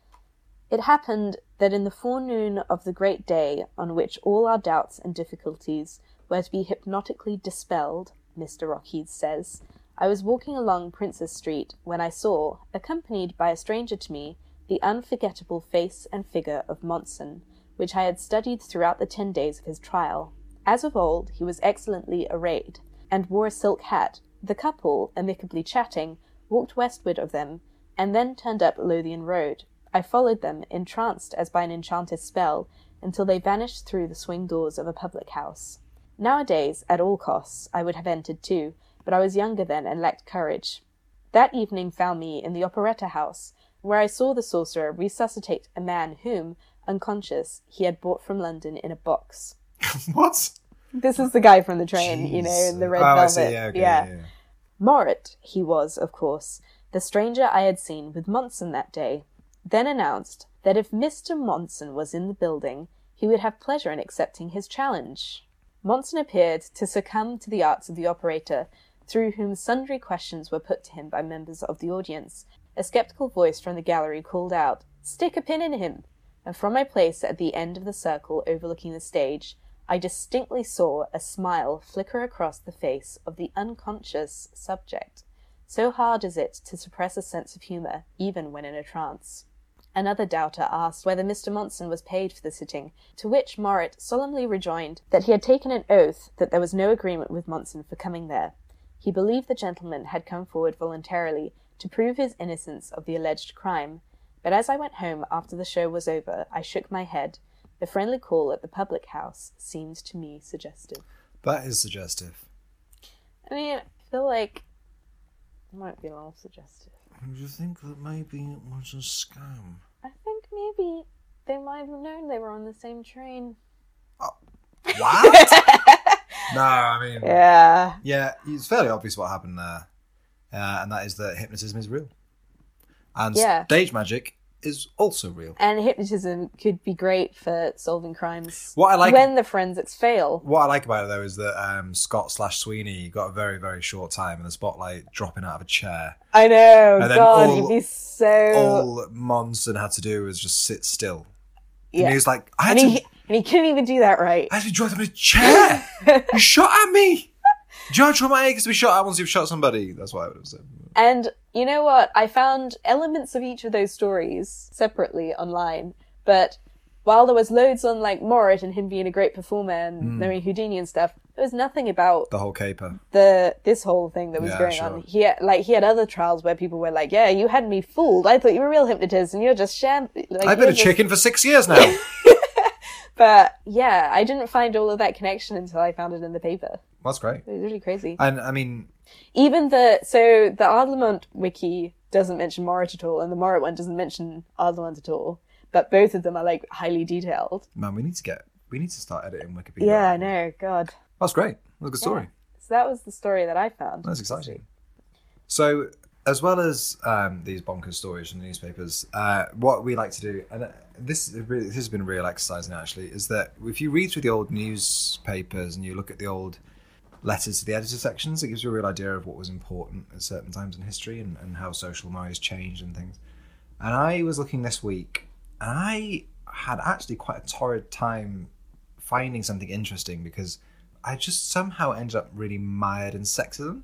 It happened that in the forenoon of the great day on which all our doubts and difficulties were to be hypnotically dispelled, Mister Rockheed says, I was walking along Princess Street when I saw, accompanied by a stranger to me, the unforgettable face and figure of Monson, which I had studied throughout the ten days of his trial. As of old, he was excellently arrayed, and wore a silk hat. The couple, amicably chatting, walked westward of them, and then turned up Lothian Road. I followed them, entranced as by an enchanted spell, until they vanished through the swing doors of a public house. Nowadays, at all costs, I would have entered too, but I was younger then and lacked courage. That evening found me in the Operetta House, where I saw the sorcerer resuscitate a man whom, unconscious, he had brought from London in a box. What? This is the guy from the train, you know, in the red oh, I velvet. see. Yeah, okay, yeah. yeah. Morit, he was, of course, the stranger I had seen with Monson that day, then announced that if Mister Monson was in the building, he would have pleasure in accepting his challenge. Monson appeared to succumb to the arts of the operator, through whom sundry questions were put to him by members of the audience. A sceptical voice from the gallery called out, "Stick a pin in him!" And from my place at the end of the circle overlooking the stage, I distinctly saw a smile flicker across the face of the unconscious subject. So hard is it to suppress a sense of humour, even when in a trance. Another doubter asked whether Mister Monson was paid for the sitting, to which Morit solemnly rejoined that he had taken an oath that there was no agreement with Monson for coming there. He believed the gentleman had come forward voluntarily to prove his innocence of the alleged crime, But as I went home after the show was over, I shook my head. The friendly call at the public house seemed to me suggestive. That is suggestive. I mean, I feel like it might be a little suggestive. Do you think that maybe it was a scam? I think maybe they might have known they were on the same train. Oh. What? No, I mean... Yeah. Yeah, it's fairly obvious what happened there. Uh, and that is that hypnotism is real. And Yeah. stage magic is also real. And hypnotism could be great for solving crimes What I like... when the forensics fail. What I like about it, though, is that um, Scott slash Sweeney got a very, very short time in the spotlight, dropping out of a chair. I know, And then God, all- you'd be so... All Monson had to do was just sit still. And yeah. he was like, I had, And to, he, and he couldn't even do that right. I had to be dropped in a chair. You shot at me. Do you know how traumatic it is to be shot at once you've shot somebody? That's what I would have said. And you know what? I found elements of each of those stories separately online, but while there was loads on like Morit and him being a great performer and Mm. knowing Houdini and stuff, there was nothing about The whole caper. the this whole thing that was Yeah, going sure. on. He had, like he had other trials where people were like, "Yeah, you had me fooled. I thought you were a real hypnotist, and you're just sham." Like, I've been you're a just-" chicken for six years now. But yeah, I didn't find all of that connection until I found it in the paper. That's great. It was really crazy. And I mean, Even the so the Ardlamont wiki doesn't mention Morit at all, and the Morit one doesn't mention Ardlamont at all. But both of them are like highly detailed. man, we need to get, we need to start editing Wikipedia. Yeah, I know. God. That's great. That's a good story. So that was the story that I found. That's exciting. So, as well as um, these bonkers stories from the newspapers, uh, what we like to do, and uh, this, is really, this has been a real exercise now actually, is that if you read through the old newspapers and you look at the old letters to the editor sections, it gives you a real idea of what was important at certain times in history and, and how social mores changed and things. And I was looking this week, and I had actually quite a torrid time finding something interesting because I just somehow ended up really mired in sexism.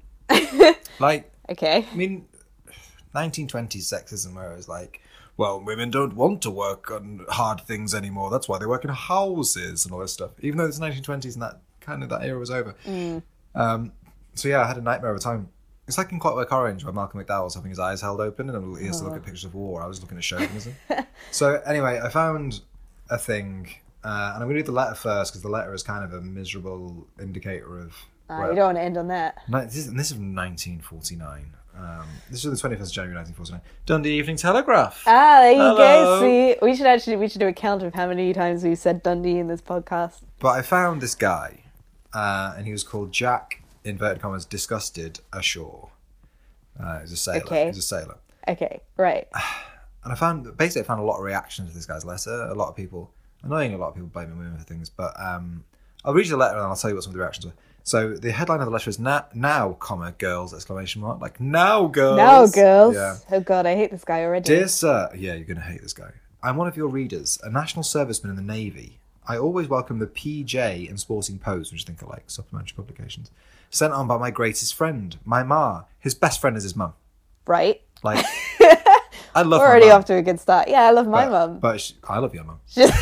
Like, Okay. I mean, nineteen twenties sexism, where it was like, well, women don't want to work on hard things anymore. That's why they work in houses and all this stuff. Even though it's nineteen twenties and that kind of that era was over. Mm. Um, so yeah, I had a nightmare of a time. It's like in Clockwork Orange, where Malcolm McDowell's having his eyes held open and he has to look at pictures of war. I was looking at chauvinism. So anyway, I found a thing, uh, and I'm going to read the letter first because the letter is kind of a miserable indicator of. Uh, where- you don't want to end on that. Ni- This is, and this is from nineteen forty-nine. Um, this is the twenty-first of January nineteen forty-nine. Dundee Evening Telegraph. Ah, there you Hello. go. See, we should actually we should do a count of how many times we said Dundee in this podcast. But I found this guy, uh, and he was called Jack, inverted commas, Disgusted Ashore. Uh, he's a sailor. Okay. He's a sailor. Okay, right. And I found, basically, I found a lot of reactions to this guy's letter. A lot of people, annoying, a lot of people blaming women for things. But um, I'll read you the letter and I'll tell you what some of the reactions were. So the headline of the letter is now, now, comma, girls, exclamation mark. Like, now, girls. Now, girls. Yeah. Oh God, I hate this guy already. Dear sir, yeah, you're going to hate this guy. I'm one of your readers, a national serviceman in the Navy. I always welcome the P J and Sporting Post, which I think are like supplementary publications, sent on by my greatest friend, my ma. His best friend is his mum. Right. Like, I love We're my already mum, off to a good start. Yeah, I love my but, mum. But she, I love your mum. Just-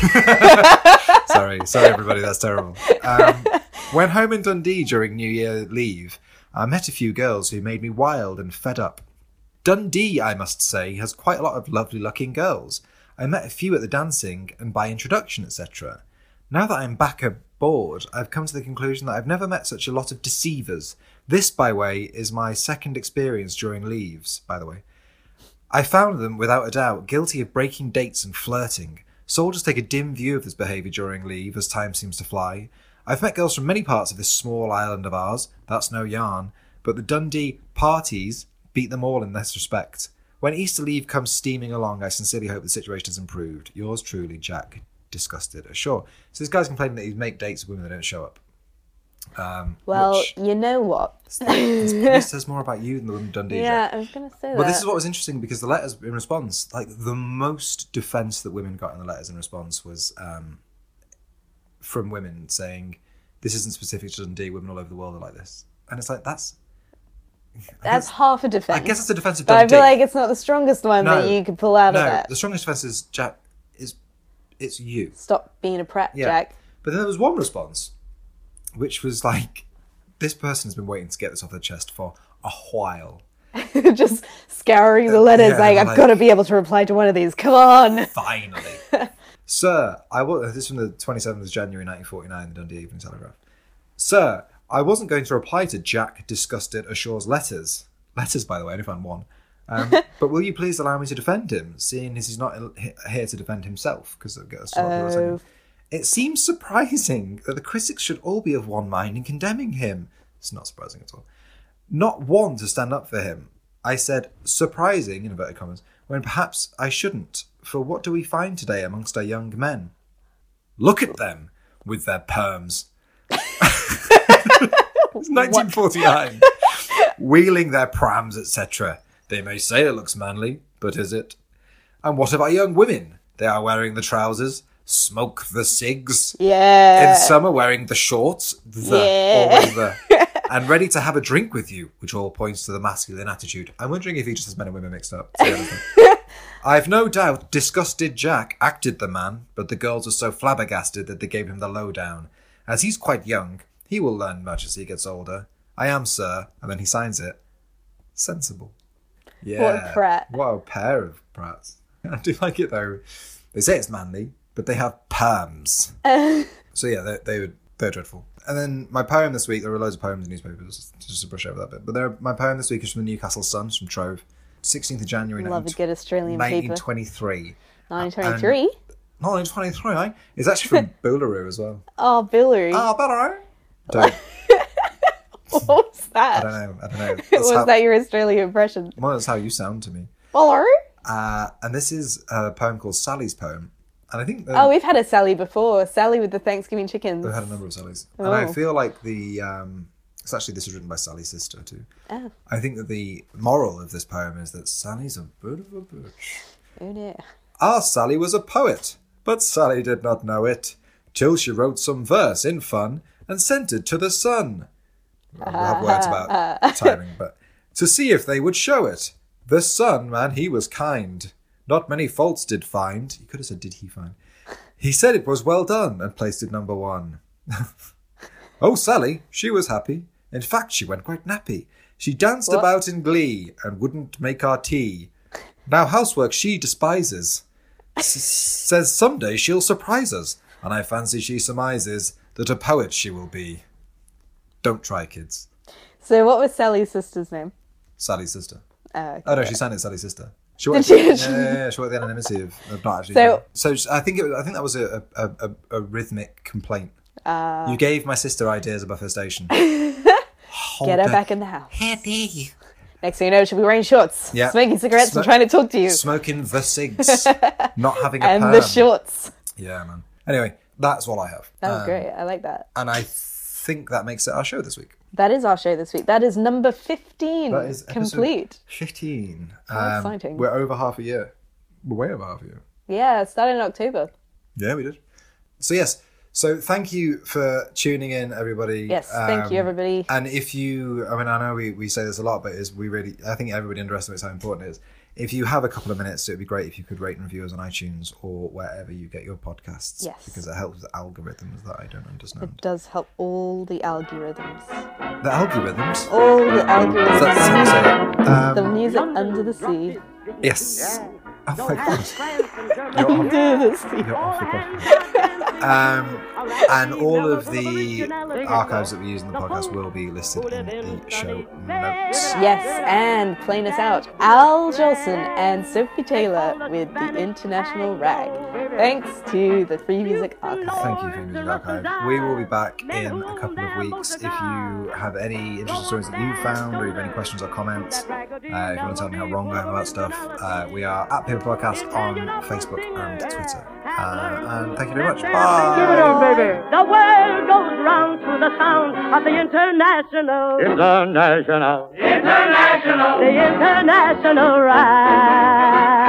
Sorry, sorry everybody, that's terrible. Um, when home in Dundee during New Year leave, I met a few girls who made me wild and fed up. Dundee, I must say, has quite a lot of lovely looking girls. I met a few at the dancing and by introduction, et cetera. Now that I'm back aboard, I've come to the conclusion that I've never met such a lot of deceivers. This, by the way, is my second experience during leaves, by the way. I found them, without a doubt, guilty of breaking dates and flirting. Soldiers take a dim view of this behaviour during leave, as time seems to fly. I've met girls from many parts of this small island of ours, that's no yarn, but the Dundee parties beat them all in this respect. When Easter leave comes steaming along, I sincerely hope the situation has improved. Yours truly, Jack, Disgusted Ashore. So this guy's complaining that he'd make dates with women that don't show up. Um, well, which, you know what? this, this says more about you than the women of Dundee, Yeah, Jack. I was going to say that. Well, this is what was interesting because the letters in response, like the most defence that women got in the letters in response was um, from women saying, this isn't specific to Dundee, women all over the world are like this. And it's like, that's... I That's guess, half a defence. I guess it's a defence of But I Dundee. feel like it's not the strongest one No, that you could pull out no, of that. the strongest defence is, Jack, is it's you. Stop being a prat, Yeah. Jack. But then there was one response, which was like, this person has been waiting to get this off their chest for a while. Just scouring the letters, Yeah, like, I've like- got to be able to reply to one of these. Come on. Finally. Sir, I was, this is from the twenty-seventh of January nineteen forty-nine, the Dundee Evening Telegraph. Sir, I wasn't going to reply to Jack disgusted Ashaw's letters. Letters, by the way, I only found one. Um, but will you please allow me to defend him, seeing as he's not he- here to defend himself? Because Oh. it seems surprising that the critics should all be of one mind in condemning him. It's not surprising at all. Not one to stand up for him. I said, surprising, in inverted commas, when perhaps I shouldn't. For what do we find today amongst our young men? Look at them, with their perms. It's nineteen forty-nine. Wheeling their prams, et cetera. They may say it looks manly, but is it? And what of our young women? They are wearing the trousers, smoke the cigs. Yeah. In summer, wearing the shorts, the, Yeah. always the, and ready to have a drink with you, which all points to the masculine attitude. I'm wondering if he just has men and women mixed up. to be honest. I've no doubt disgusted Jack acted the man, but the girls were so flabbergasted that they gave him the lowdown. As he's quite young, he will learn much as he gets older. I am, sir, and then he signs it. Sensible. Yeah. What a prat. What a pair of prats. I do like it though. They say it's manly, but they have perms. So yeah, they, they were, they're dreadful. And then my poem this week, there were loads of poems in newspapers, just to brush over that bit. But there, my poem this week is from the Newcastle Sun, it's from Trove. sixteenth of January, Love a good Australian nineteen paper. twenty-three. nineteen twenty-three? nineteen twenty-three, eh? It's actually from Boolaroo as well. Oh, Billary. Ah, Boolaroo. Don't, What was I that? don't know, I don't know. That's Was how, that your Australian impression? well, that's how you sound to me. Billary? Uh, and this is a poem called Sally's Poem. And I think that Oh, we've had a Sally before. Sally with the Thanksgiving chickens. we've had a number of Sallys. Oh. And I feel like the... Um, it's actually, this was written by Sally's sister too. Oh, I think that the moral of this poem is that Sally's a bit of a bitch. oh dear. Our Sally was a poet, but Sally did not know it, till she wrote some verse in fun and sent it to the sun. Well, we'll have words about timing, but to see if they would show it. The sun, man, he was kind. Not many faults did find. You could have said, did he find? He said it was well done and placed it number one. Oh, Sally, she was happy. In fact, she went quite nappy. She danced What? about in glee and wouldn't make our tea. Now housework she despises. S- says someday she'll surprise us, and I fancy she surmises that a poet she will be. Don't try, kids. So what was Sally's sister's name? Sally's sister. Oh, okay. Oh no, she signed it Sally's sister. She worked, she yeah, actually? yeah, yeah, she worked the anonymity of, of not actually. So- so I think it, I think that was a a, a, a rhythmic complaint. Uh, You gave my sister ideas about her station. Get her back in the house. How dare you? Next thing you know, she'll be wearing shorts, Yeah. smoking cigarettes, Smo- and trying to talk to you. Smoking the cigs, not having a And perm. the shorts. Yeah, man. Anyway, that's all I have. That was Um, great. I like that. And I think that makes it our show this week. That is our show this week. That is number fifteen. That is episode complete. fifteen. How exciting. We're over half a year. We're way over half a year. Yeah, it started in October. Yeah, we did. So yes, so thank you for tuning in, everybody. Yes, thank you, Um, everybody. And if you, I mean, I know we, we say this a lot, but is we really, I think everybody underestimates how important it is. If you have a couple of minutes, it would be great if you could rate and review us on iTunes or wherever you get your podcasts. Yes. Because it helps with algorithms that I don't understand. It does help all the algorithms. The algorithms? All the Is algorithms. that how you say it? Um, The music under the sea. yes. Oh my god. Under the sea. You're off the podcast. Um, and all of the archives that we use in the podcast will be listed in the show notes. Yes, and playing us out, Al Jolson and Sophie Taylor with the International Rag. Thanks to the Free Music Archive. Thank you, Free Music Archive. We will be back in a couple of weeks. If you have any interesting stories that you found, or you have any questions or comments, uh, if you want to tell me how wrong I am about stuff, uh, we are at Paper Podcast on Facebook and Twitter. Uh, and thank you very much. Give it up, Bye. baby. The world goes round to the sound of the international. International. The international ride.